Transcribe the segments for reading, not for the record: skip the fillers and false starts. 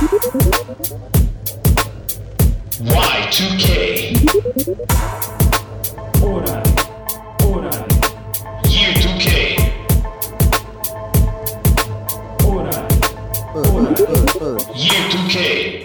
Y2K. Ora. Year 2K. Ora. Year 2K.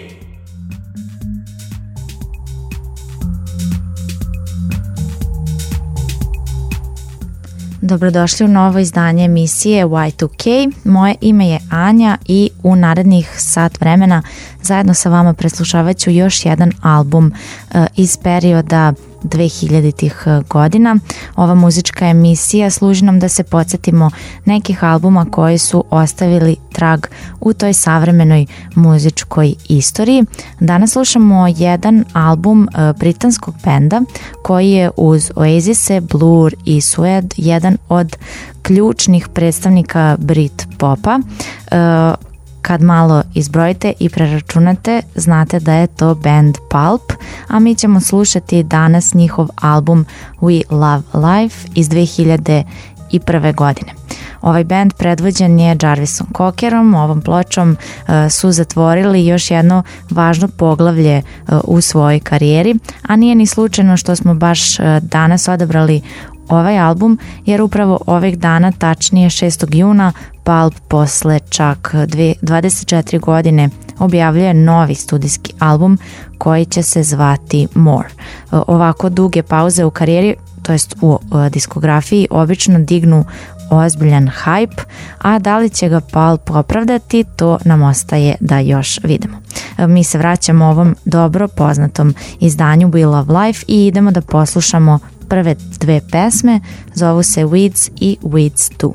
Dobrodošli u novo izdanje emisije Y2K. Moje ime je Anja i u narednih sat vremena zajedno sa vama preslušavat ću još jedan album iz perioda 2000-ih godina. Ova muzička emisija služi nam da se podsjetimo nekih albuma koji su ostavili trag u toj savremenoj muzičkoj istoriji. Danas slušamo jedan album britanskog benda koji je uz Oasise, Blur i Suede jedan od ključnih predstavnika Brit popa. Kad malo izbrojite i preračunate, znate da je to band Pulp, a mi ćemo slušati danas njihov album We Love Life iz 2001. godine. Ovaj band predvođen je Jarvisom Cockerom. Ovom pločom su zatvorili još jedno važno poglavlje u svojoj karijeri, a nije ni slučajno što smo baš danas odabrali ovaj album, jer upravo ovih dana, tačnije 6. juna, Pulp posle čak 24 godine objavljuje novi studijski album koji će se zvati More. Ovako duge pauze u karijeri, to jest u diskografiji, obično dignu ozbiljan hype, a da li će ga Pulp opravdati, to nam ostaje da još vidimo. Mi se vraćamo ovom dobro poznatom izdanju We Love Life i idemo da poslušamo prve dve pesme, zovu se Weeds i Weeds 2.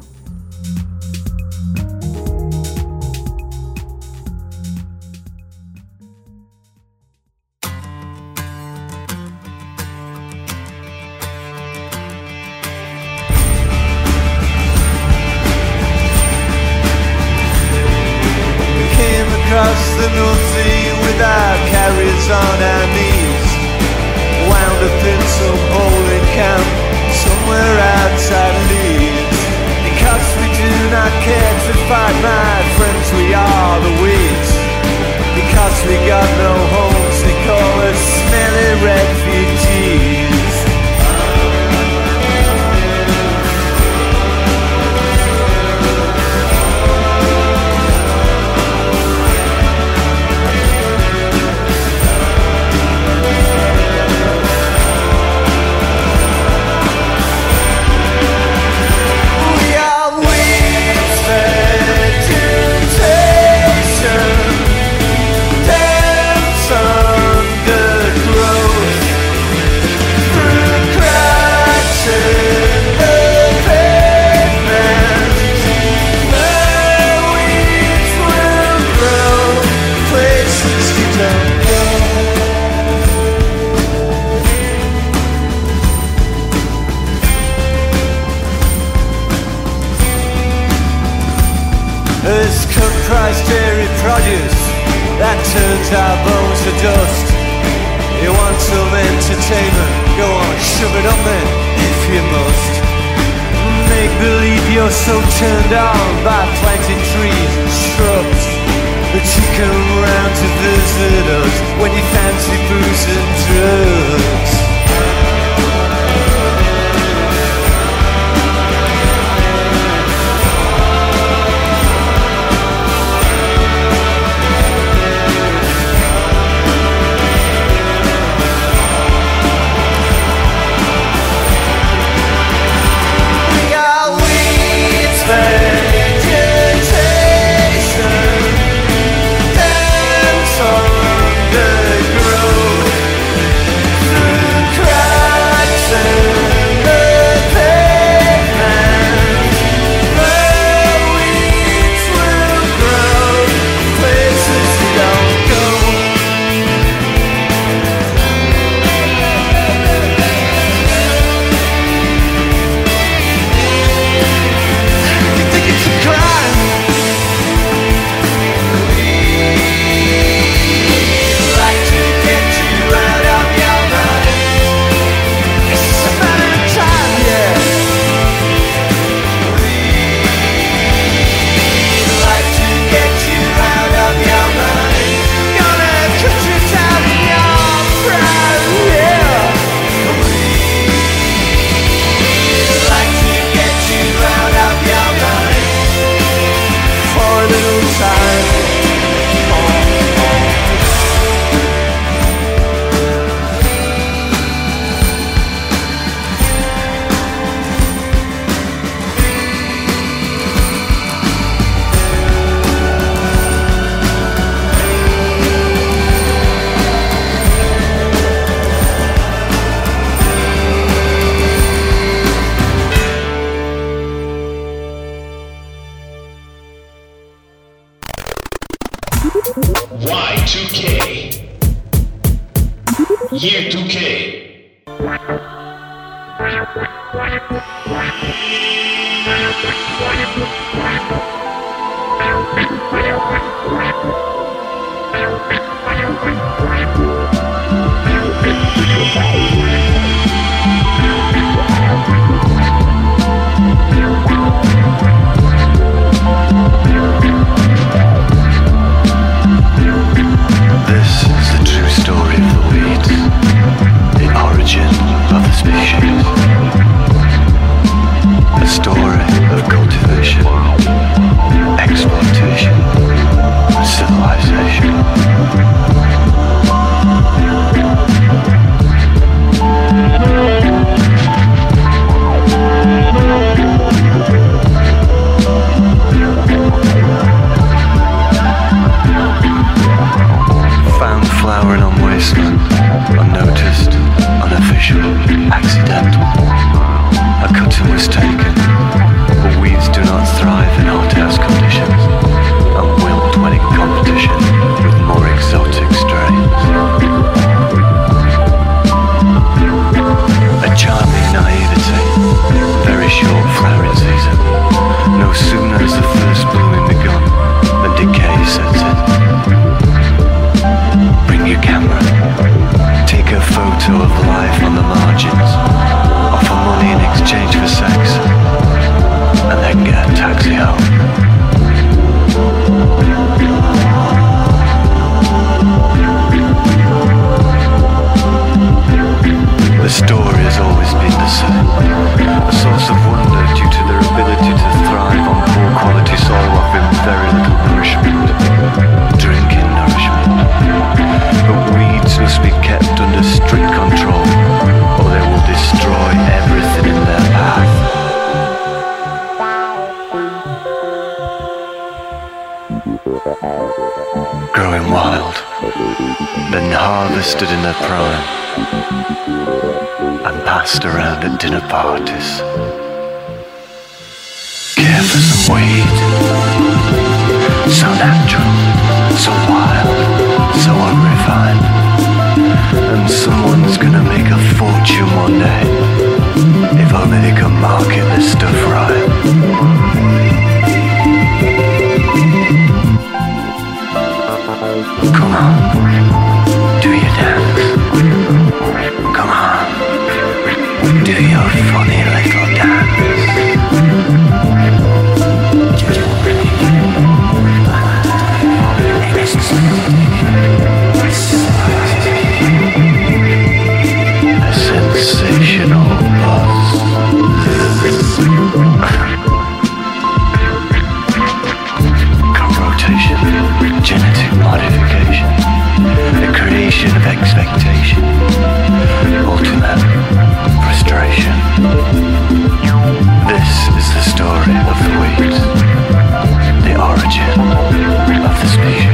Across the North Sea with our carriers on our knees, wound up in some holding camp somewhere outside Leeds. Because we do not care to fight, my friends, we are the weeds. Because we got no homes, they call us smelly refugees. That turns our bones to dust. You want some entertainment? Go on, shove it on then, if you must. Make believe you're so turned on by planting trees and shrubs that you come round to visit us when you fancy booze and drugs. Vegetation Y2K. Year 2K. This is the true story of the weeds, the origin of the species. A story of cultivation, exploitation, and civilization. Found flowering on wasteland, unnoticed, unofficial, accidental. A cutting was taken, but weeds do not thrive in hothouse conditions, and wilt when in competition with more exotic strains. A charming naivety, very short flowering season. No sooner has the first blooming begun than decay sets in. Bring your camera, take a photo of life on the margins, offer money in exchange for sex, and then get a taxi home. The story has always been the same, a source of wonder due to their ability to thrive on poor quality soil offering very little nourishment, drinking nourishment. But weeds must be kept under strict control, or they will destroy everything in their path. Growing wild, then harvested in their prime, and passed around at dinner parties. Care for some weed, so natural, so wild, so unrefined, and someone's gonna make a fortune one day, if only they can market this stuff right. Come on, do your dance. Come on, do your funny little dance. A sensational buzz. Co-rotation, genetic modification, the creation of expectation, ultimate frustration. This is the story of the weeds, the origin of the species.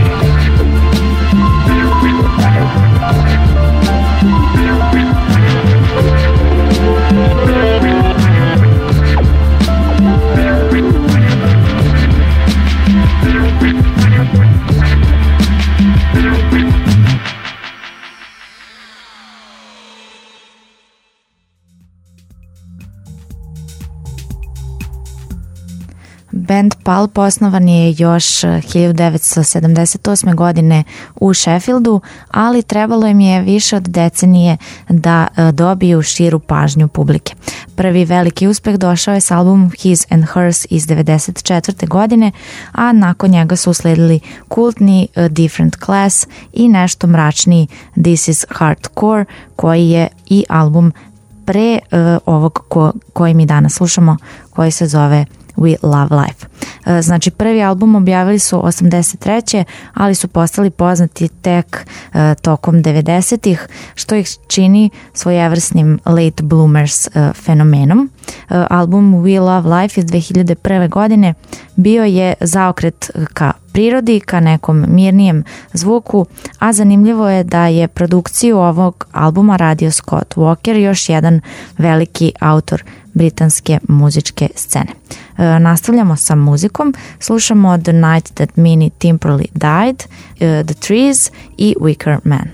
Band Pulp osnovan je još 1978. godine u Sheffieldu, ali trebalo im je više od decenije da dobiju širu pažnju publike. Prvi veliki uspeh došao je s albumom His and Hers iz 1994. godine, a nakon njega su usledili kultni Different Class i nešto mračniji This is Hardcore, koji je i album pre ovog koji mi danas slušamo, koji se zove We Love Life. Znači prvi album objavili su 83. ali su postali poznati tek tokom 90-ih, što ih čini svojevrsnim late bloomers fenomenom. Album We Love Life iz 2001. godine bio je zaokret ka prirodi, ka nekom mirnijem zvuku, a zanimljivo je da je produkciju ovog albuma radio Scott Walker, još jedan veliki autor britanske muzičke scene. Nastavljamo sa muzikom, slušamo The Night That Minnie Timperley Died, The Trees i Wicker Man.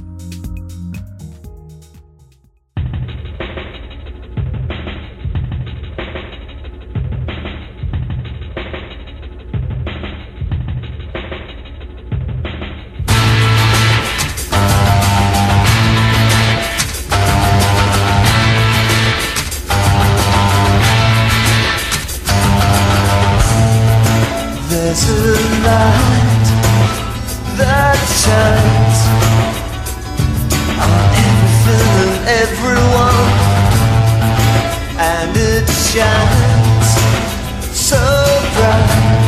There's a light that shines on everything and everyone, and it shines so bright,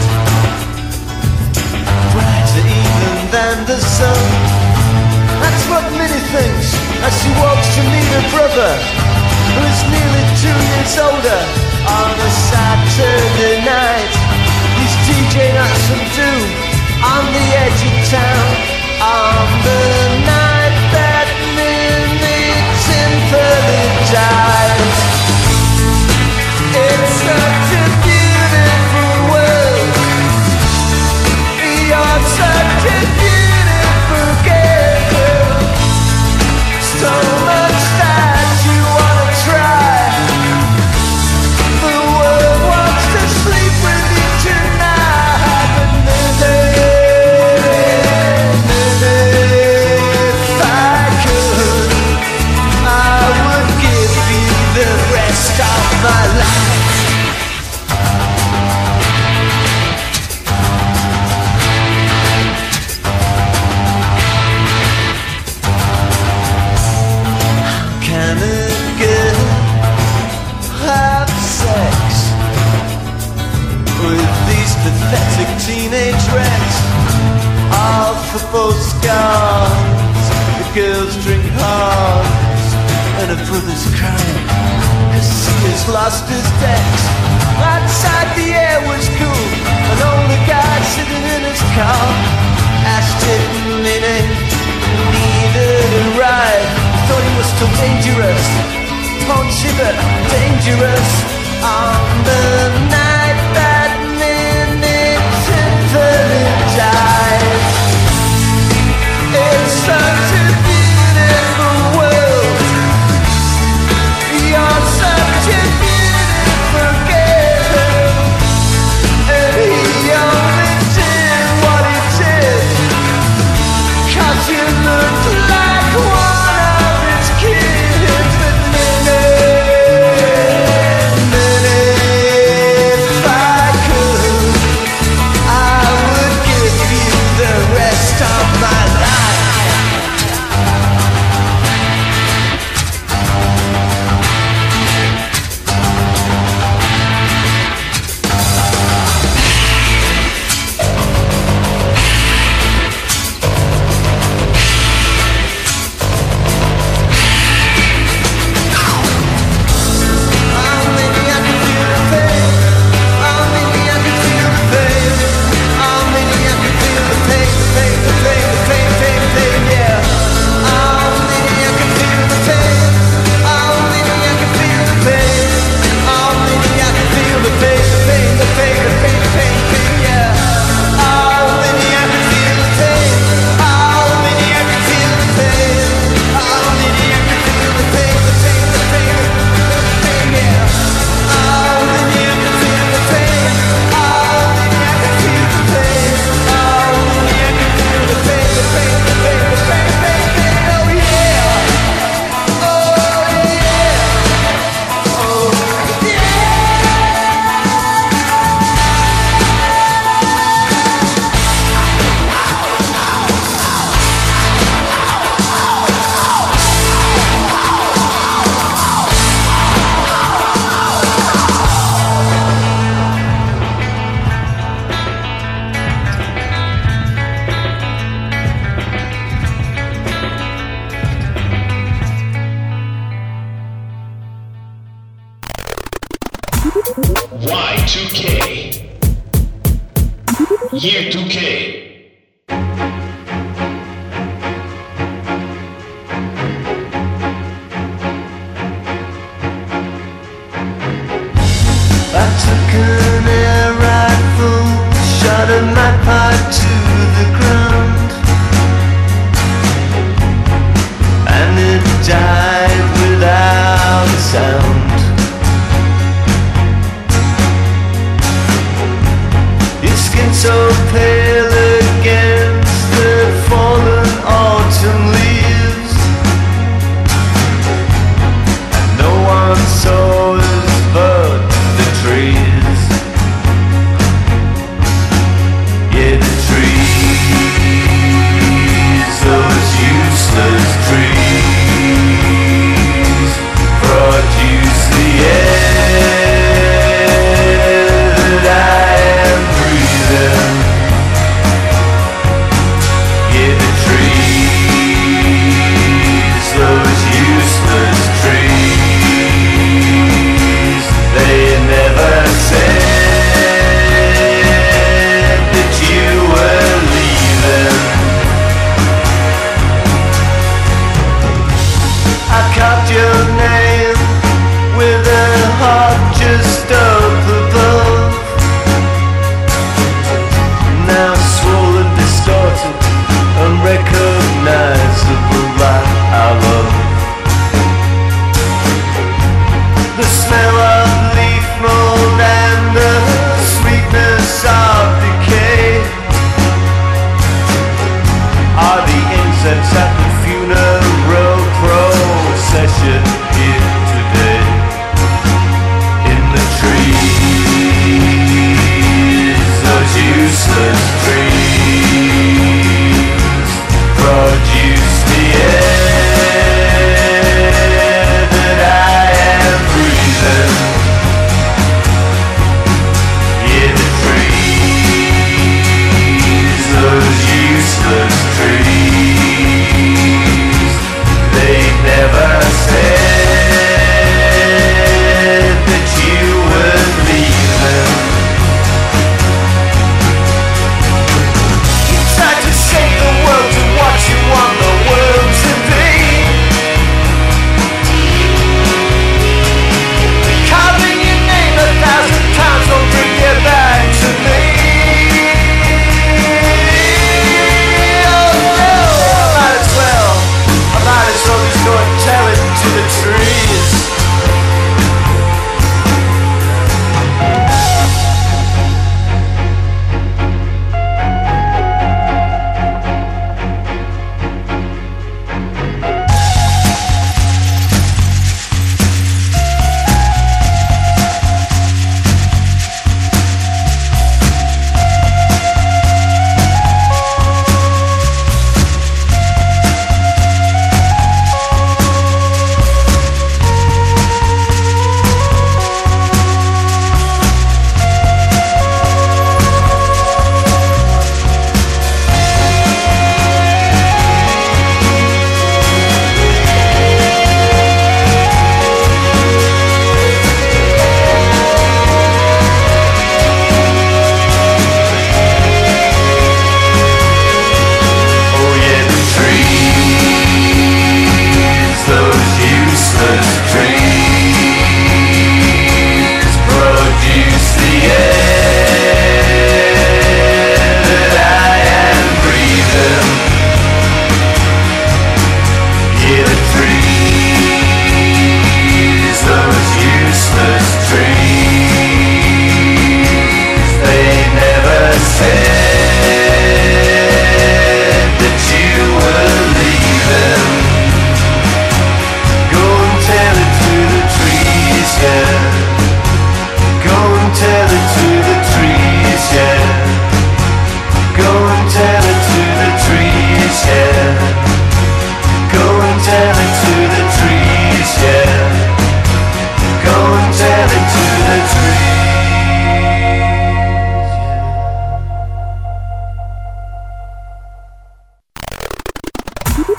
brighter even than the sun. That's what Minnie thinks as she walks to meet her brother, who is nearly 2 years older, on a Saturday night. He's DJing at some do on the edge of town on the night that Minnie Timperley died. It's such a beautiful world. You're such a beautiful girl. So much that you wanna try. The world wants to sleep with you tonight, but if I could, I would give you the rest of my life. Can a girl have sex with these pathetic teenage wrecks? All football scars, the girls drink hearts, and her brother's crying cause he has lost his decks. Outside the air was cool, an older guy sitting in his car asked if Minnie needed a ride. Thought he was too dangerous, don't shiver, dangerous. On the night that Minnie Timperley died. It's such a beautiful world. You're such a beautiful girl. And he only did what he did 'cause you looked like one of his kids. But Minnie, if I could, I would give you the rest of my life. Y2K. Year 2K.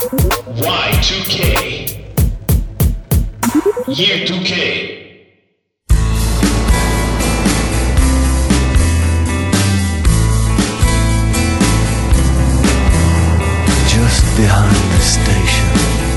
Y2K. Year 2K. Just behind the station,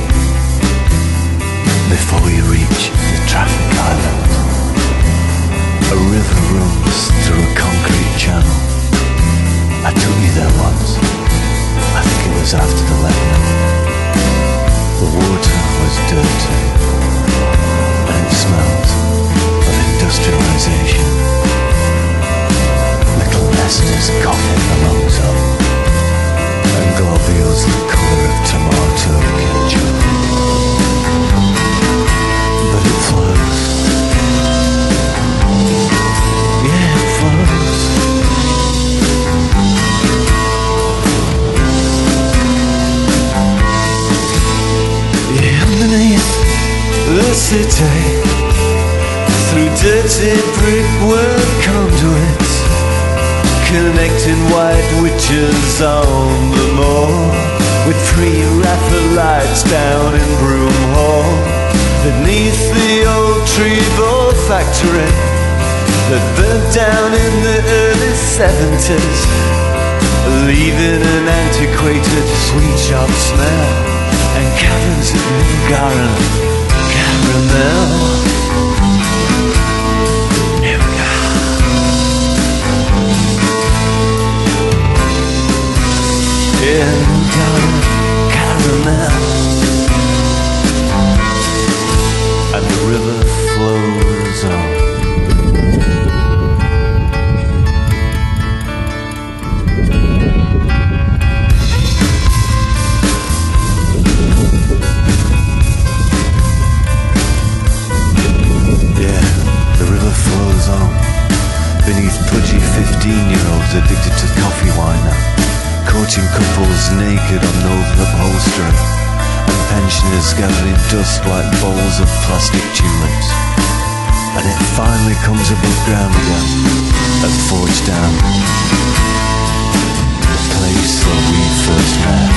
before you reach the traffic island, a river runs through a concrete channel. I took you there once. I think it was after the letdown. The water was dirty, and it smelled of industrialization. Little nesters coughing the lungs up, and globules the colour of tomato ketchup. But it flows. Yeah, it flows. Yeah, underneath the city, through dirty brickwork conduits, connecting white witches on the moor, with pre-Raphael lights down in Broom Hall, beneath the old Trevor factory that burnt down in the early 70s, leaving an antiquated sweet shop smell and caverns of Newgarden caramel. Here we go. Yeah, Newgarden caramel. And the river flows on. Beneath pudgy 15-year-olds addicted to coffee wine, coaching couples naked on old upholstery, and pensioners gathering dust like bowls of plastic tulips. And it finally comes above ground again at Forge Dam, the place where we first met.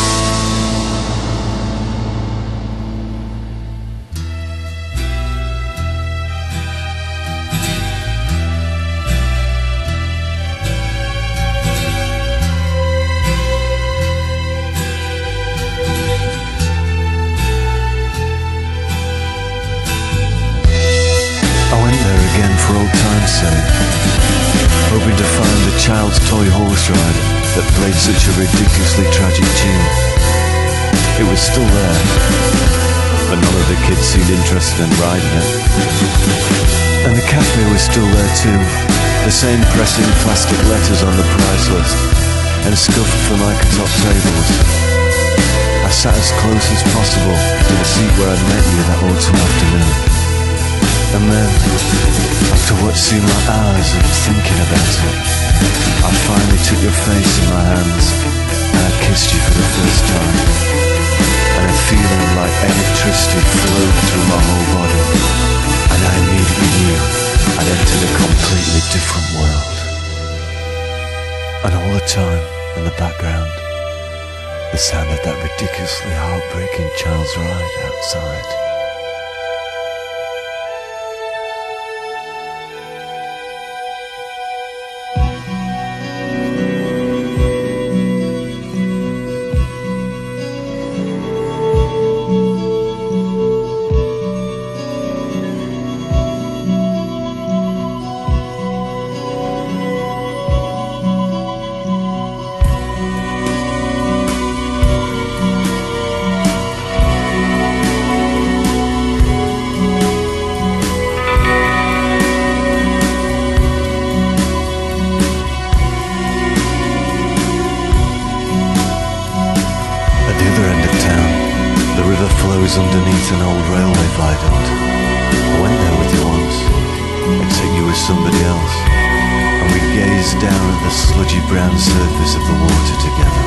Hoping to find a child's toy horse ride that played such a ridiculously tragic tune. It was still there, but none of the kids seemed interested in riding it. And the cafe was still there too, the same pressing plastic letters on the price list, and scuffed formica-top tables. I sat as close as possible to the seat where I'd met you that autumn afternoon. And then, after what seemed like hours of thinking about it, I finally took your face in my hands, and I kissed you for the first time. And a feeling like electricity flowed through my whole body, and I immediately knew I'd entered a completely different world. And all the time, in the background, the sound of that ridiculously heartbreaking child's ride outside. Underneath an old railway viaduct. I went there with you once, except you were somebody else, and we gazed down at the sludgy brown surface of the water together.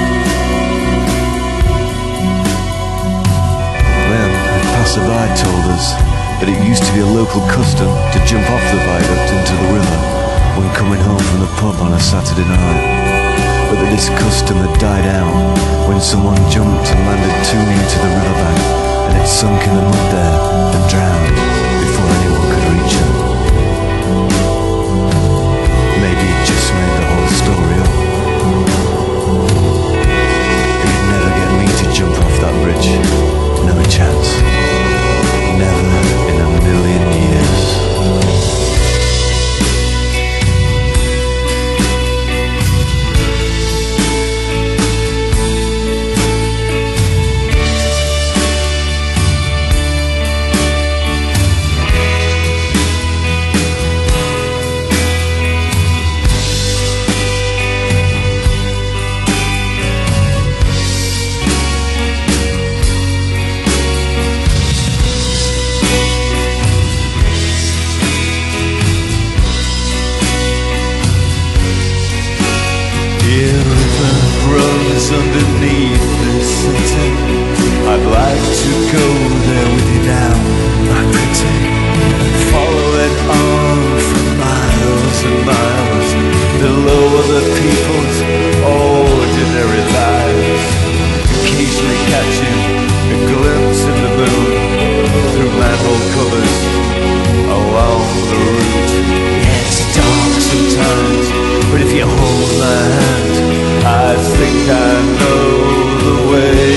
Then a passerby told us that it used to be a local custom to jump off the viaduct into the river when coming home from the pub on a Saturday night. but that this custom had died out when someone jumped and landed too near to the riverbank, and it sunk in the mud there and drowned before anyone could reach her. Maybe it just made the whole story up. It'd never get me to jump off that bridge. No chance. Never in a million years. Underneath this city, I'd like to go there with you now, my pretty. Follow it on for miles and miles, below other people's ordinary lives. Occasionally catching a glimpse in the moon through manhole covers along the route. Yeah, it's dark sometimes, but if you hold my hand, I think I know the way.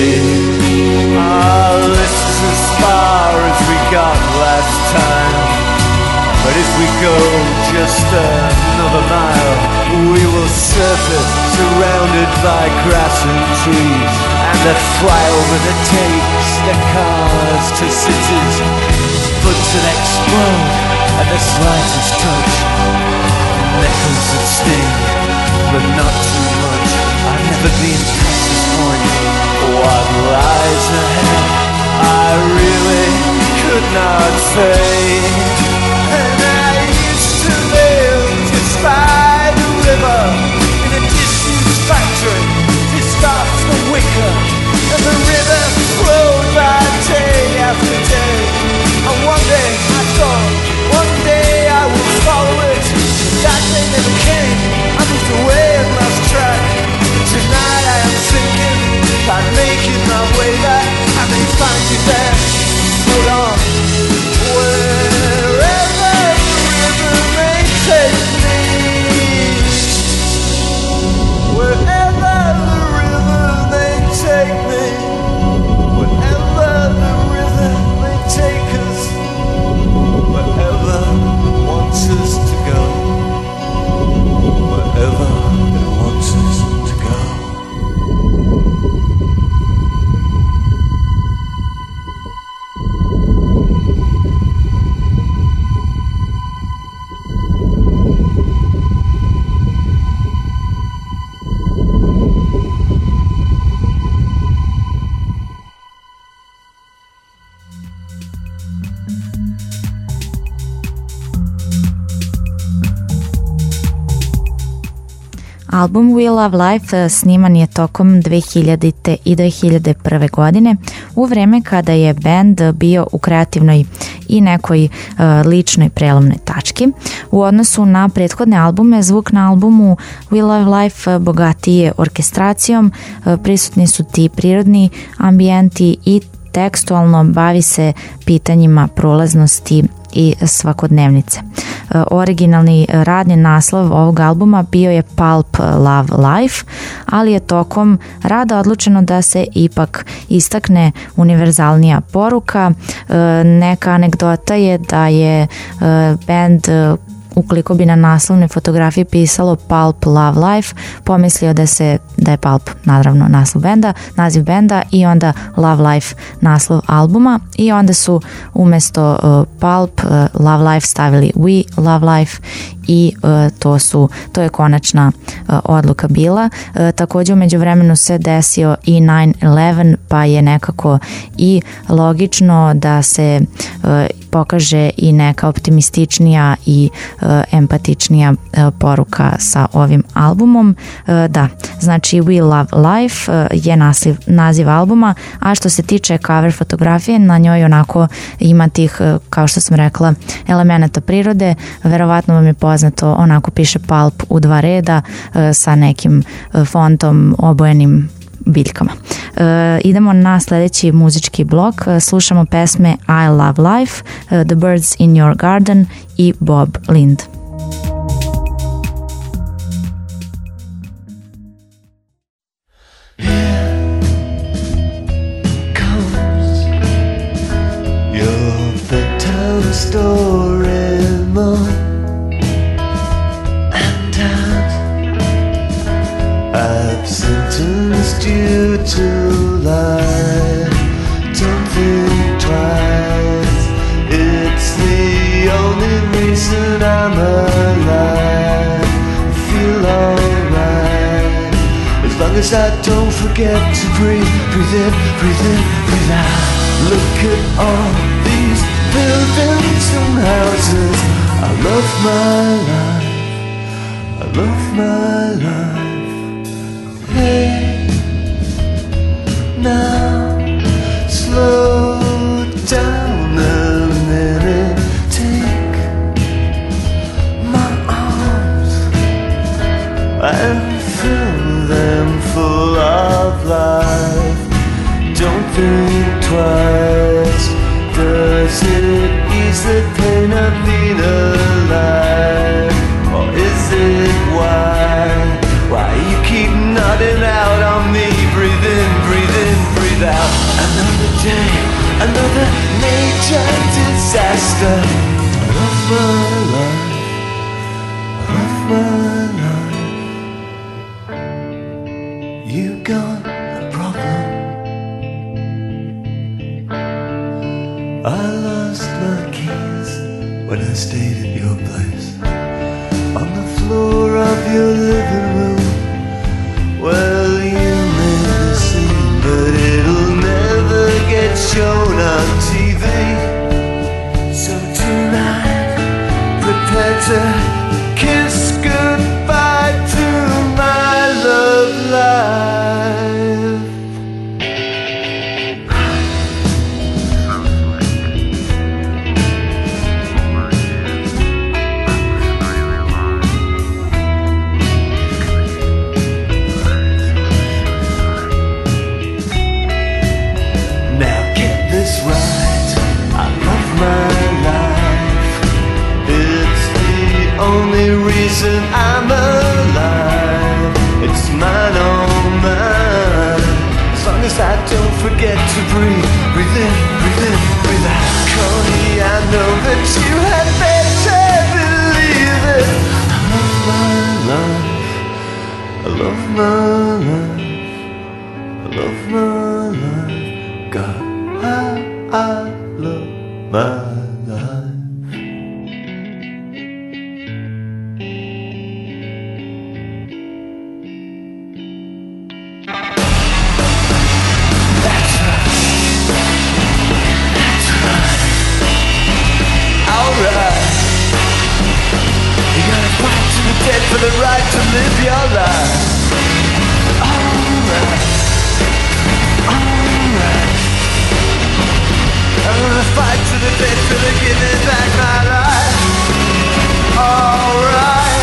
This is as far as we got last time, but if we go just another mile, we will surface surrounded by grass and trees, and the flyover that takes the cars to cities. Buds that explode at the slightest touch, nettles that sting, but not too much. I've never been past this point. What lies ahead, I really could not say. And I used to live just by the river, in a disused factory, just off the wicker. And the river flowed by day after day. And one day I thought, one day I would follow it. That day never came, I moved away and lost track. Tonight I am thinking I'm making my way back. I may find you there. Hold on. Wherever the river may take me, wherever the river may take me, wherever the river may take us, wherever it wants us to go, wherever it wants us to go. Album We Love Life sniman je tokom 2000. i 2001. godine u vreme kada je band bio u kreativnoj i nekoj ličnoj prelomnoj tački. U odnosu na prethodne albume, zvuk na albumu We Love Life bogatiji je orkestracijom, prisutni su ti prirodni ambijenti i tekstualno bavi se pitanjima prolaznosti i svakodnevnice. Originalni radni naslov ovog albuma bio je Pulp Love Life, ali je tokom rada odlučeno da se ipak istakne univerzalnija poruka. Neka anegdota je da je band, ukoliko bi na naslovnoj fotografiji pisalo Pulp Love Life, pomislio da je Pulp naravno naziv benda i onda Love Life naslov albuma, i onda su umesto Pulp Love Life stavili We Love Life i to je konačna odluka bila. Također umeđu vremenu se desio i 9/11, pa je nekako i logično da se pokaže i neka optimističnija i empatičnija poruka sa ovim albumom. Da, znači We Love Life je naziv albuma, a što se tiče cover fotografije, na njoj onako ima tih, kao što sam rekla, elemenata prirode. Verovatno vam je poznato, onako piše Pulp u 2 reda sa nekim fontom obojenim biljkama. Idemo na sljedeći muzički blok. Slušamo pesme I Love Life, The Birds in Your Garden i Bob Lind. Sentenced you to life. Don't think twice. It's the only reason I'm alive. I feel alright as long as I don't forget to breathe. Breathe in, breathe in, breathe out. Look at all these buildings and houses. I love my life. I love my life. Hey, now slow down a minute. Take my arms and fill them full of life. Don't think twice. Does it ease the pain of being alive? Or is it why? Why you keep nodding out on me? Breathe in, breathe in, breathe out. Another day, another major disaster. I love my life. I love my life. You got a problem. I lost my keys when I stayed at your place. On the floor of your living room. Well, you made the scene, but it'll never get shown on TV. So tonight, prepare to kiss goodbye to my love life. Right, I love my life. It's the only reason I'm alive. It's mine, oh mine. As long as I don't forget to breathe. Breathe in, breathe in, breathe out. Connie, I know that you had better believe it. I love my life. I love my life. I love my life. God, I love my life. That's right. That's right. Alright. You gotta fight to the dead for the right to live your life. Alright. Alright. I'm gonna fight to the death till they give me back my life. Alright,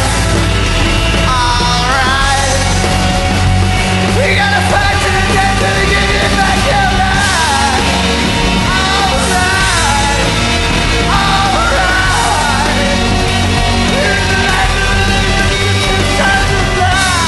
alright. We gotta fight to the death till they give me back your life. Alright, alright. Here's the life of the living, it's time to fly.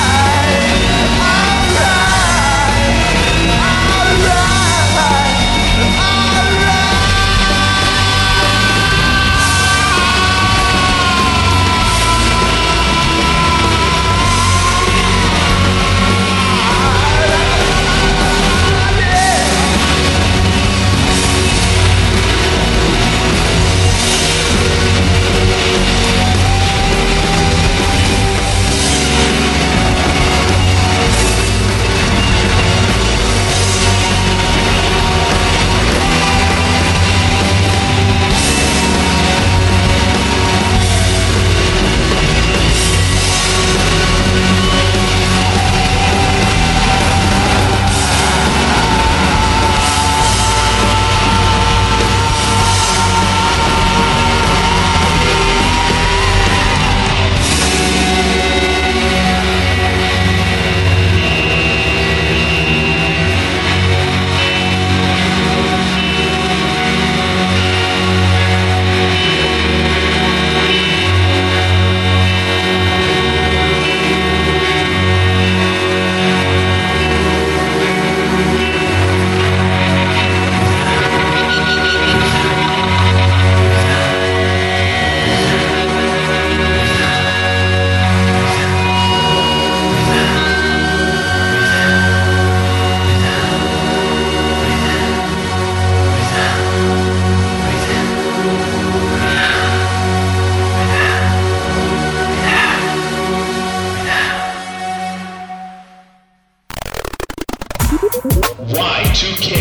Y2K.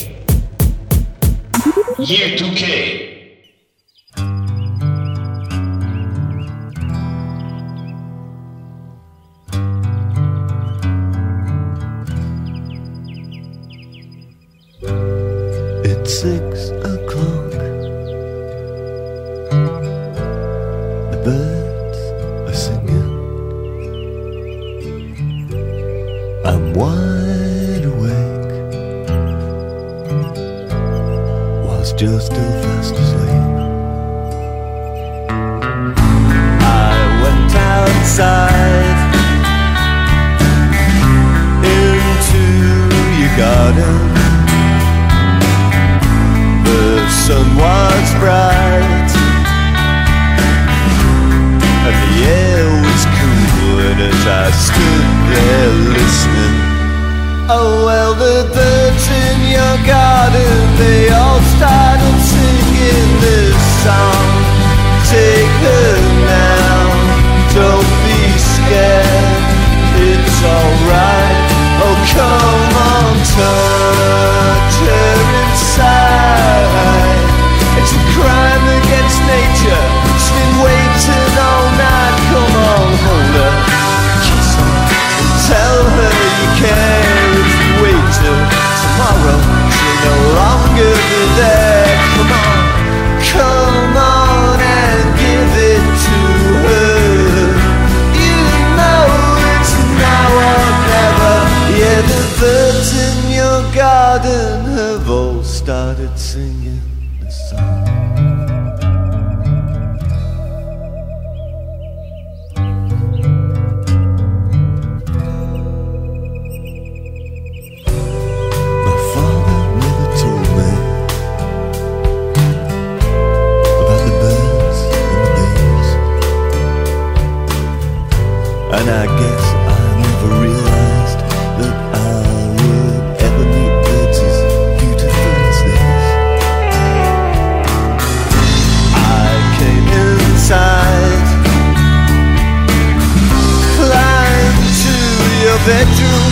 Year 2K. It's 6 o'clock. The birds are singing. I'm wide awake whilst you're still fast asleep. I went outside into your garden. The sun was bright and the air was cool, and as I stood there listening, oh well, the birds in your garden, they all started singing this song. Take her now, don't be scared, it's alright. Oh come on, touch her inside. It's a crime against nature, she's been waiting all night. Come on, hold her, kiss her, and tell her you care. If you wait till tomorrow, she'll no longer be there. Come on, come on and give it to her. You know it's now or never. Yeah, the birds in your garden have all started singing the song. My father never told me about the birds and the bees, and I guess I never realized that I would ever meet birds as beautiful as these. I came inside, climbed to your bedroom,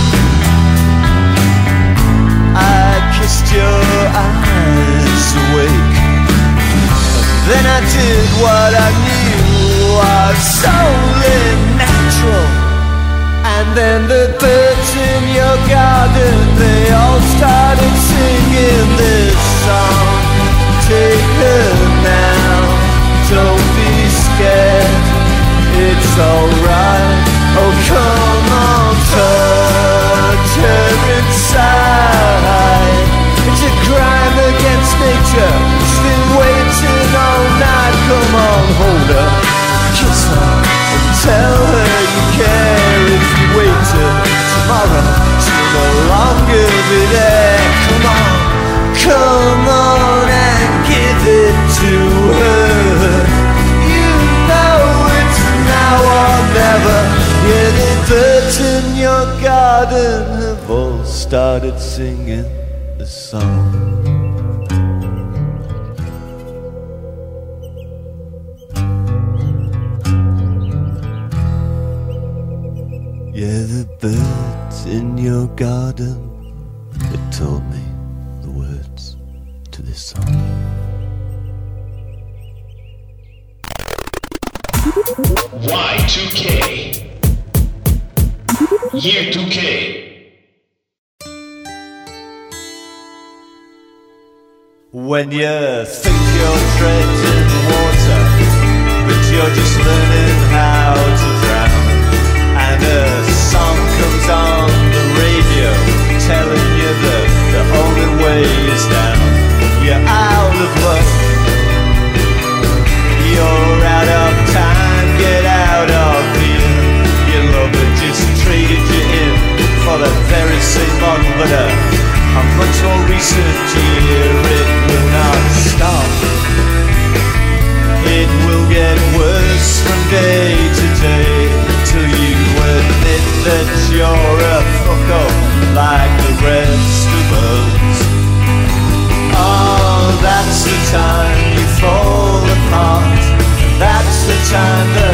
I kissed your eyes awake. Then I did what I knew was solely natural. And then the birds in your garden, they all started singing this song. Take her now, don't be scared, it's alright. Oh come on, touch her inside. It's a crime against nature, she's been waiting all night. Come on, hold her, kiss her, and tell her you care. If you wait till tomorrow, she'll no longer be there. Come on and give it to her. You know it's now or never. Yeah, the birds in your garden have all started singing the song. Yeah, the birds in your garden, they told me the words to this song. Y2K. Year 2K. When you think you're treading water, but you're just learning how to drown, and a song comes on the radio telling you that the only way is down. You're out of luck, you're out of time, get out of here. Your lover just traded you in for the very same bottle, but a much more recent year. It will not stop, it will get worse from day to day, till you admit that you're a fuck-up like the rest of us. Oh, that's the time you fall apart, that's the time the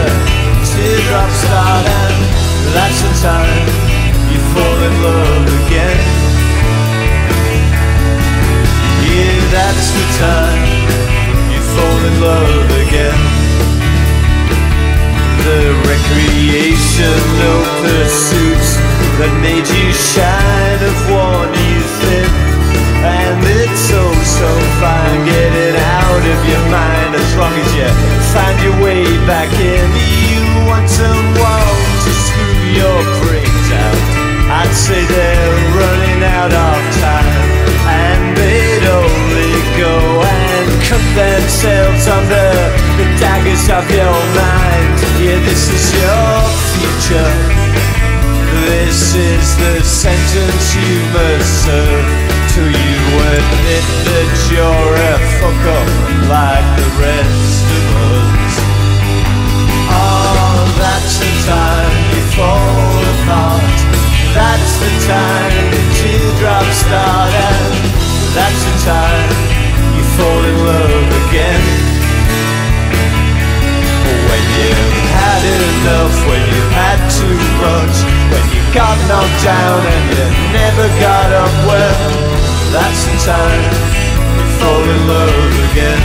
teardrops start, and that's the time you fall in love again. time you fall in love again. The recreational pursuits that made you shine have worn you thin, and it's oh so fine. Get it out of your mind as long as you find your way back in. You want someone to screw your brains out, I'd say they're running out of time, and they'd only go and cut themselves under the daggers of your mind. Yeah, this is your future. This is the sentence you must serve till you admit that you're a fuck-up like the rest of us. Oh, that's the time you fall apart. That's the time the teardrops start, and that's the time you fall in love again. When you've had enough, when you've had too much, when you got knocked down and you never got up, well, that's the time you fall in love again.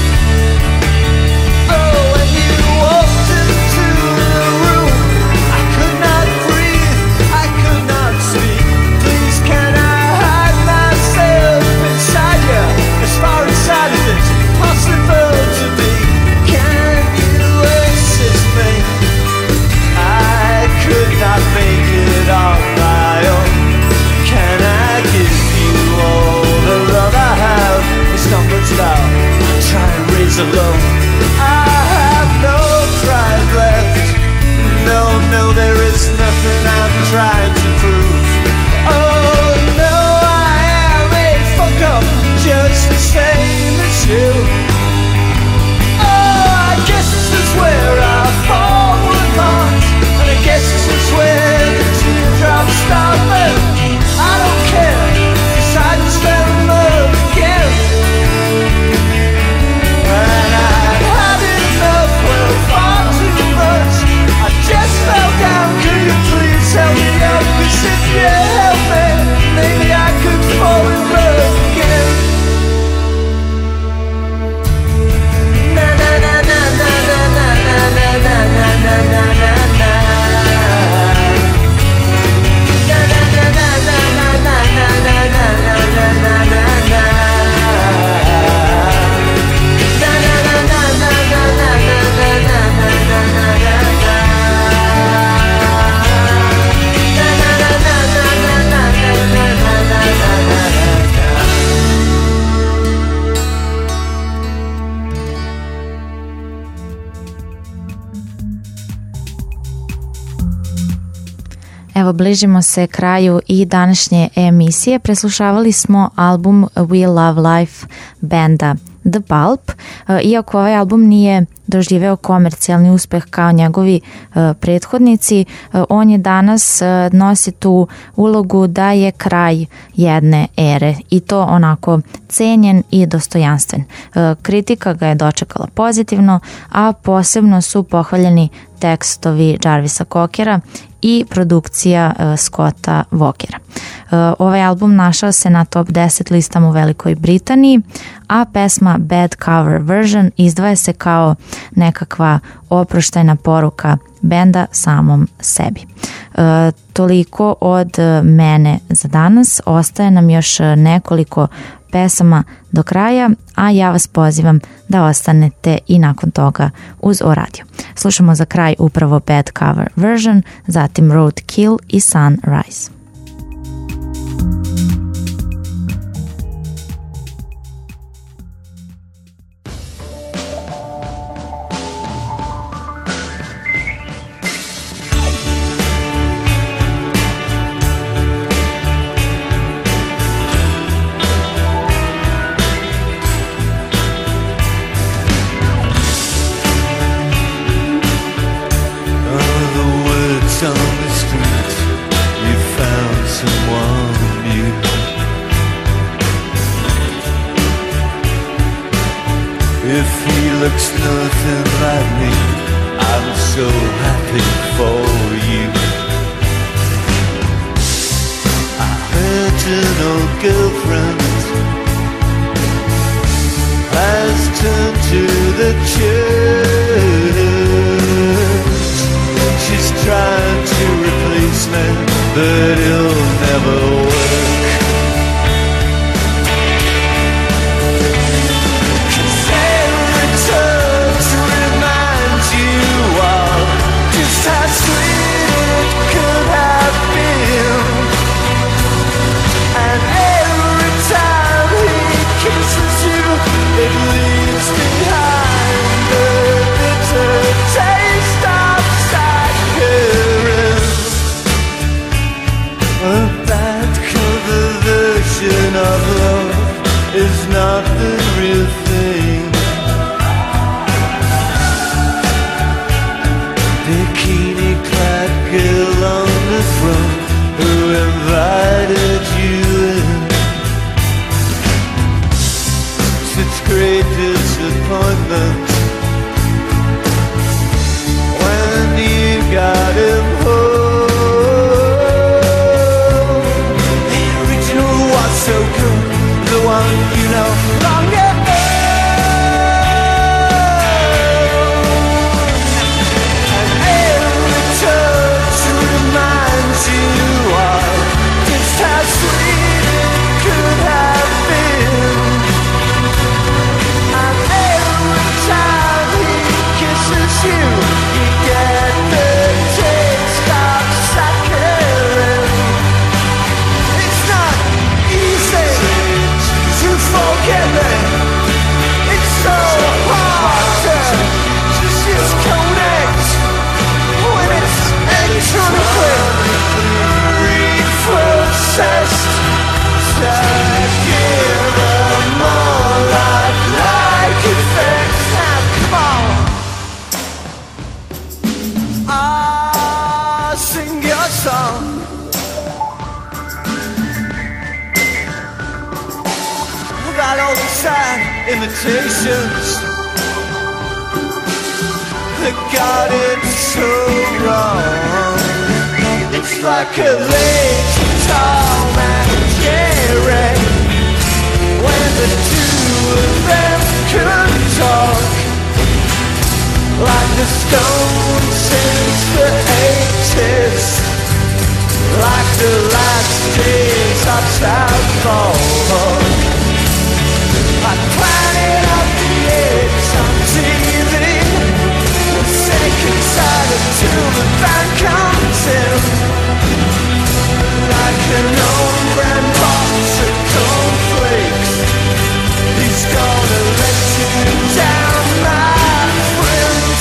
Oh, when you walked into the room, I could not breathe, I could not speak. Please can I hide myself inside you, as far inside as it's possible to be? Can you assist me? I could not make it on my own. Can I give you all the love I have? It's not much love I try and raise alone. I have no pride left. No, no, there is nothing I'm trying to prove. Oh no, I am a fuck up, just the same as you. Oh, I guess this is where I fall apart, and I guess this is where the teardrops stop. But I don't care, 'cause I just fell in love again. And I'd had enough, well, far too much. I just fell down, could you please help me up? 'Cause if you help me, maybe I could fall in love again. Na na na na na na na na na na na na na na. Evo, bližimo se kraju i današnje emisije. Preslušavali smo album We Love Life benda The Pulp. Iako ovaj album nije doživeo komercijalni uspeh kao njegovi prethodnici, on je danas nosi tu ulogu da je kraj jedne ere i to onako cenjen i dostojanstven. Kritika ga je dočekala pozitivno, a posebno su pohvaljeni tekstovi Jarvisa Cockera i produkcija Scotta Walkera. Ovaj album našao se na top 10 listama u Velikoj Britaniji, a pesma Bad Cover Version izdvaja se kao nekakva oproštajna poruka benda samom sebi. Toliko od mene za danas. Ostaje nam još nekoliko pesama do kraja, a ja vas pozivam da ostanete i nakon toga uz O Radio. Slušamo za kraj upravo Bad Cover Version, zatim Roadkill i Sunrise. On the street, you found someone new. If he looks nothing like me, I'm so happy for you. I heard an old girlfriend listen to the church. She's trying to replace me, but it'll never work. 'Cause every touch reminds you of just how sweet it could have been. And every time he kisses you, it leaves behind the bitter taste of saccharine. A bad cover version of love is not the real thing. Bikini-clad girl on the front who invited you in. Such great disappointment when you got him home. The original was so good, the one you know long ago. And every touch reminds you of just how sweet it could have been. And every time he kisses you, you get the taste of saccharine. It's not easy to forget me. It's so hard to just connect when it's electronically reprocessed. To give them more like effects. Now come on, sing your song. Without all the sad imitations that got it so wrong. It's like a late Tom and Jerry when the two of them could talk, like the Stones since the 80s, like the last days of South Park. Like Planet of the Apes on TV, the second side until the band comes in. Like an old brand box of cornflakes, he's gonna let you down, my friend.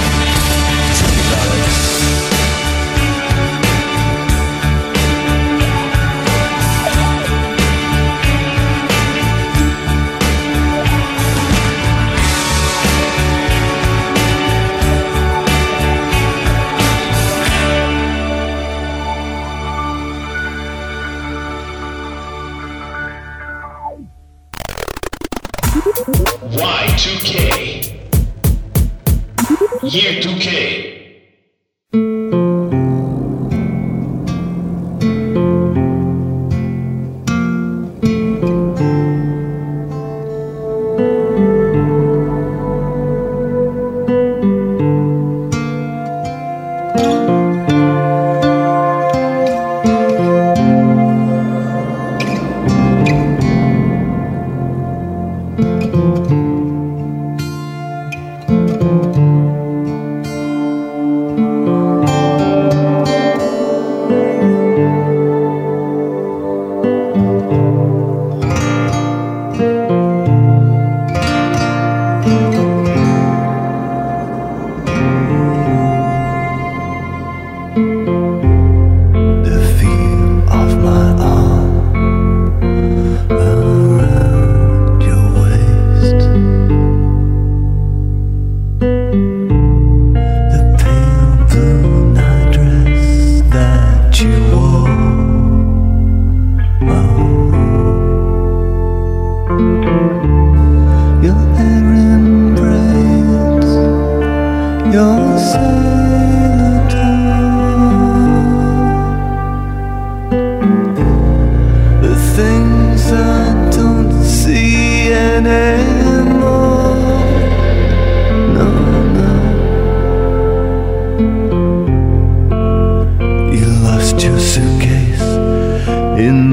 Y2K. Year 2K.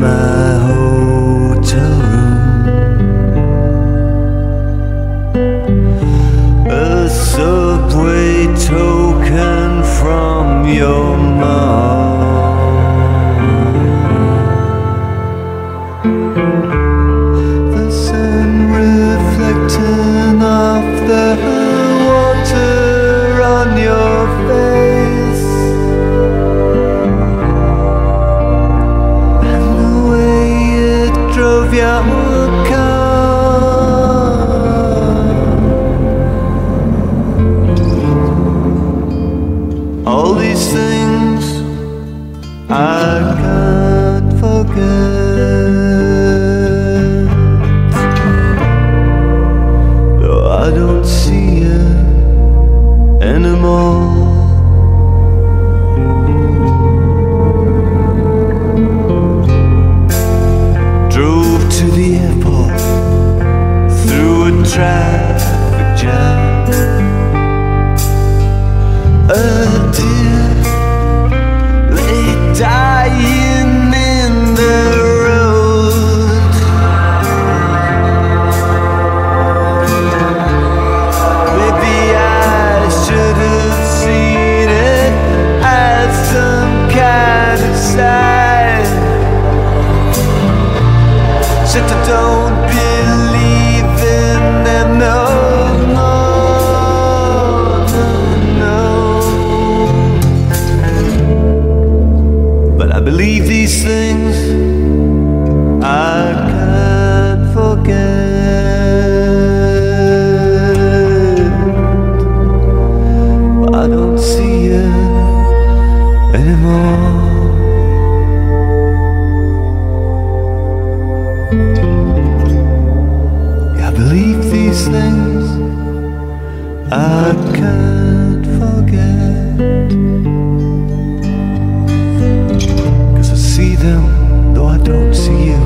my hotel room, a subway token from your mom. The sun reflecting off the water on your face, and the way it drove your car. All these things I can't forget, though I don't see you anymore. Drove to the airport through a traffic jam. A deer lay dying in the road. Maybe I should have seen it as some kind of sign. Said I don't believe in them no more, no. But I believe these things I can't forget. But I don't see you anymore. I believe these things I can't forget, 'cause I see them though I don't see you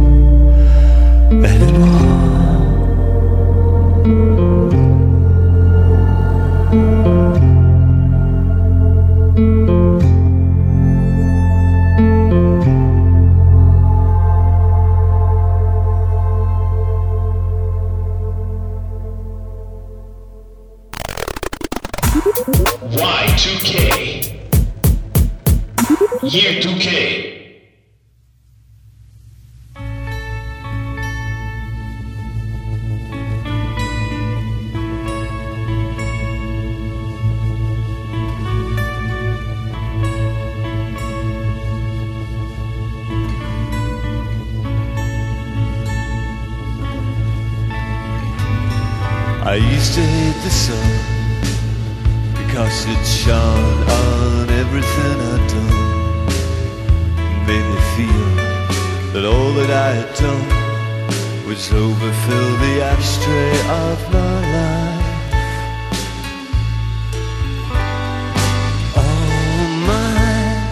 anymore. Y2K. Year 2K. I used to hate the sun because it shone on everything I'd done, made me feel that all that I had done was overfill the ashtray of my life. All my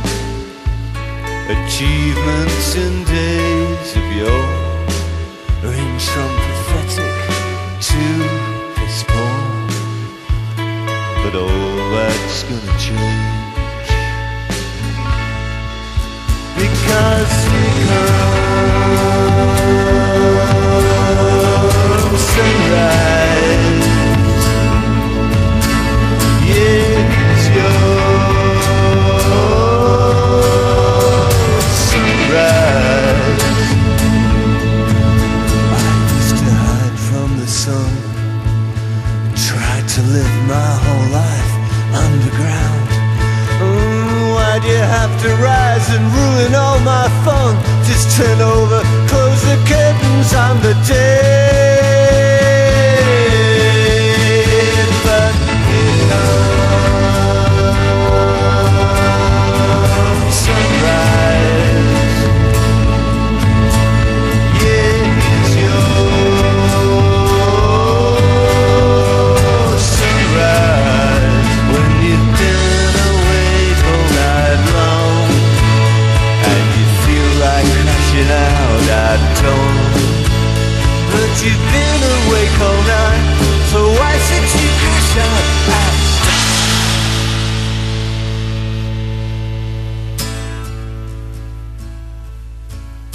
achievements in days of yore range from pathetic to piss poor. But all that's gonna change, because we come sunrise. Yes, your sunrise. I used to hide from the sun, tried to live my whole life underground. Why'd you have to rise and ruin all my fun? Just turn over, close the curtains on the dead. But here comes sunrise. Yes, your sunrise. When you've been awake all night long and you feel like crashing out at dawn, but you've been awake all night, so why should you crash out at dawn?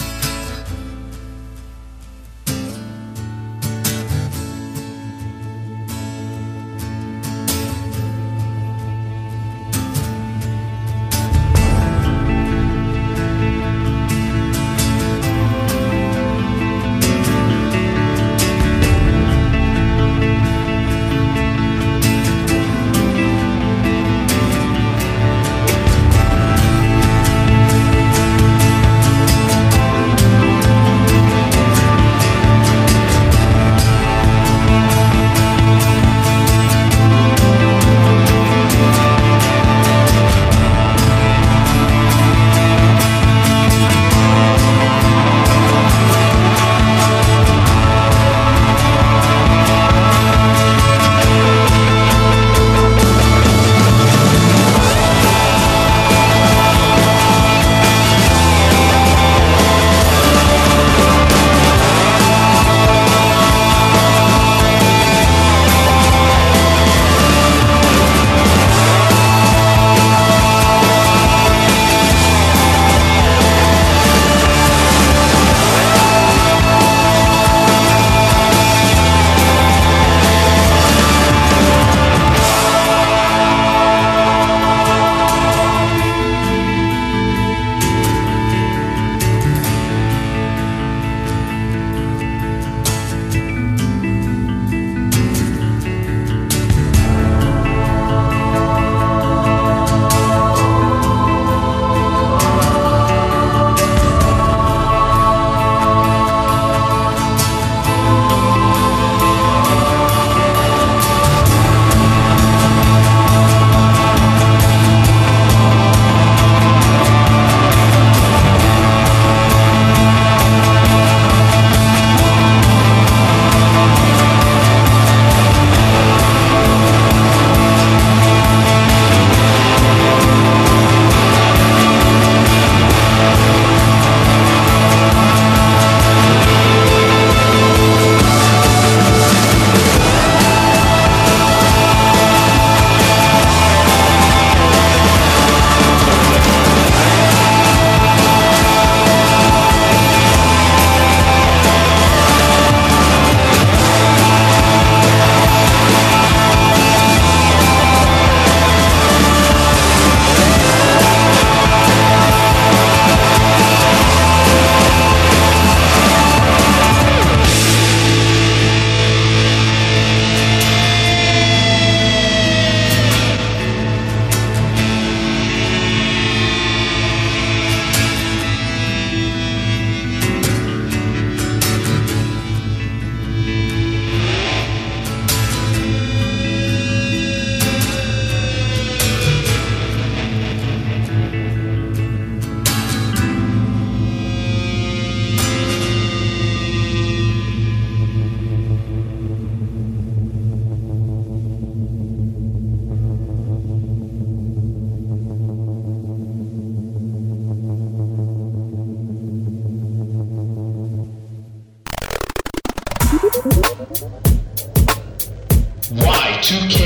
Y2K.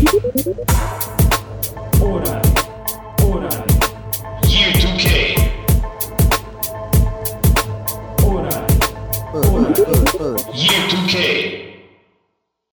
Year 2K. Year 2K.